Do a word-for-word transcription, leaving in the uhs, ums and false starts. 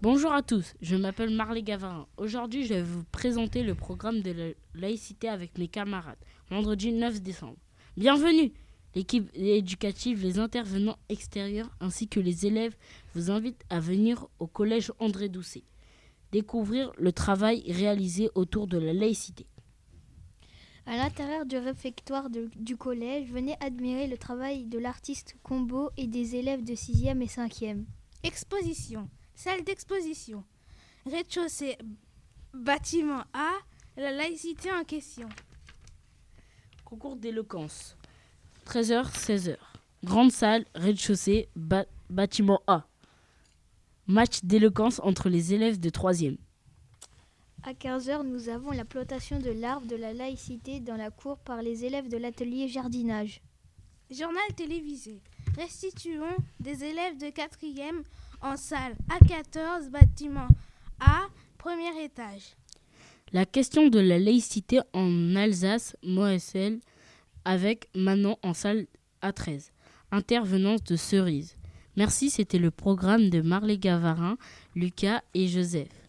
Bonjour à tous, je m'appelle Marley Gavarin. Aujourd'hui, je vais vous présenter le programme de la laïcité avec mes camarades, vendredi neuf décembre. Bienvenue! L'équipe éducative, les intervenants extérieurs ainsi que les élèves vous invitent à venir au collège André Doucet, découvrir le travail réalisé autour de la laïcité. À l'intérieur du réfectoire de, du collège, venez admirer le travail de l'artiste Combo et des élèves de sixième et cinquième. Exposition, salle d'exposition, rez-de-chaussée, bâtiment A, la laïcité en question. Concours d'éloquence, treize heures seize heures. Grande salle, rez-de-chaussée, ba- bâtiment A. Match d'éloquence entre les élèves de troisième. À quinze heures, nous avons la plantation de l'arbre de la laïcité dans la cour par les élèves de l'atelier jardinage. Journal télévisé, restituons des élèves de quatrième en salle A quatorze, bâtiment A, premier étage. La question de la laïcité en Alsace, Moëssel, avec Manon en salle A treize. Intervenance de Cerise. Merci, c'était le programme de Marley Gavarin, Lucas et Joseph.